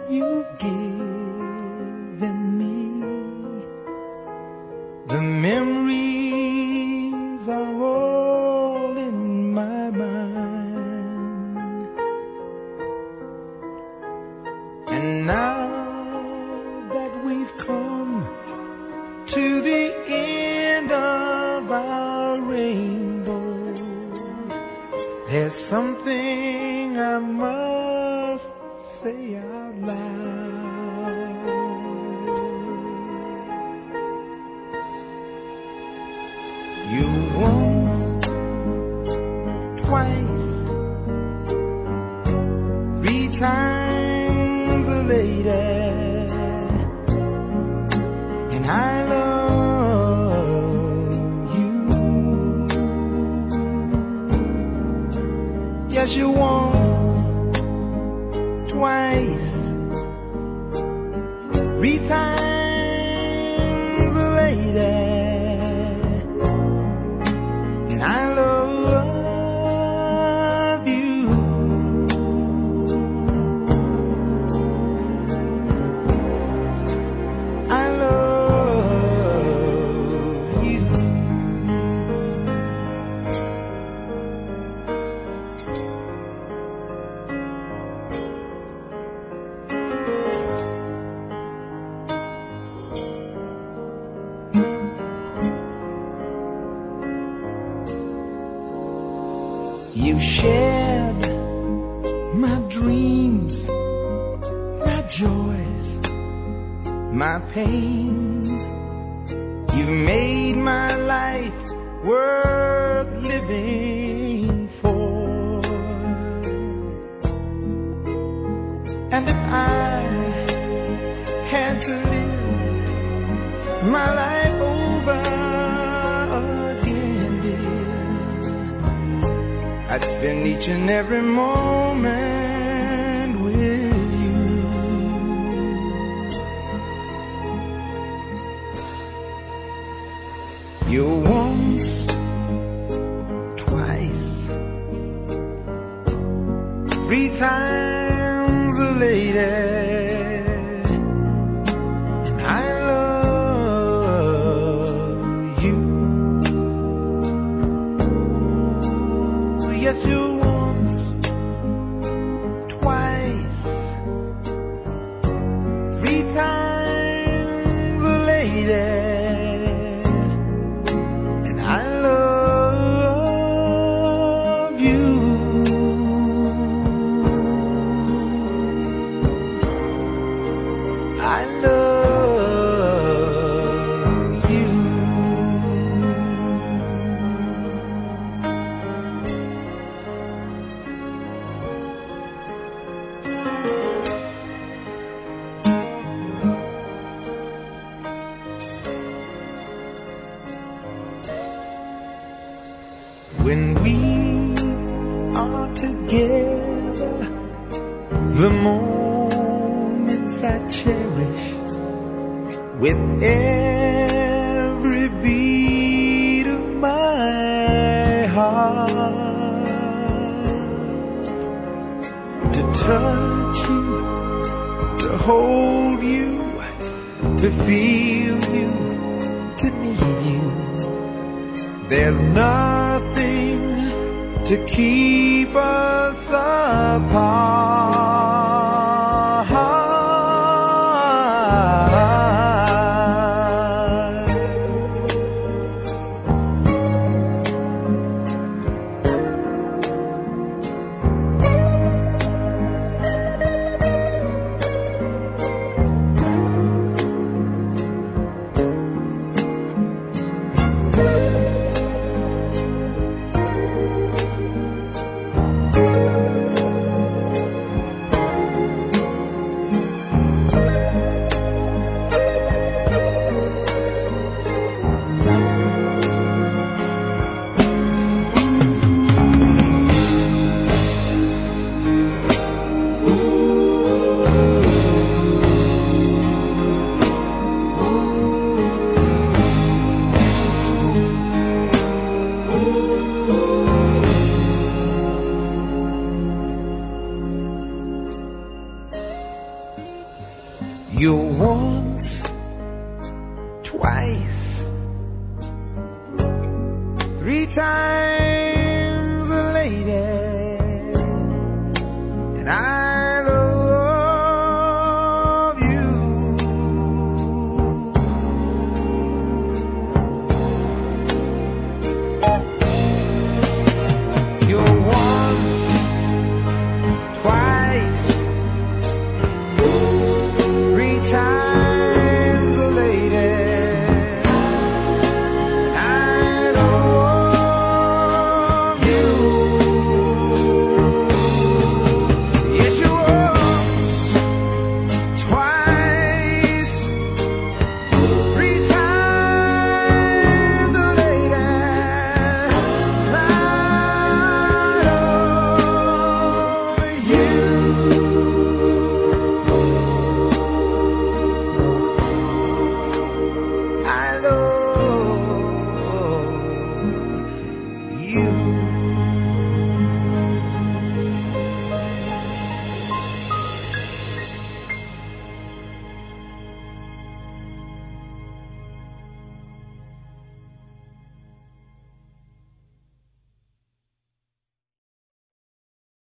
you've given me. The memories are all in my mind. And now that we've come to the end of our rainbow, there's something I must say out loud. You once, twice, 3 times a lady, and I love you. Yes, you once, twice, 3 times a lady, and I love you. I love you. You shared my dreams, my joys, my pains. You've made my life worth living for. And if I had to live my life over again, dear, I'd spend each and every moment with you. You're once, twice, 3 times a lady, and I love you. Yes, you once, twice, 3 times a lady, and I love you. I love you. When we are together, the moments I cherish with every beat of my heart. To touch you, to hold you, to feel you, to need you. There's nothing to keep us apart. You're once, twice, 3 times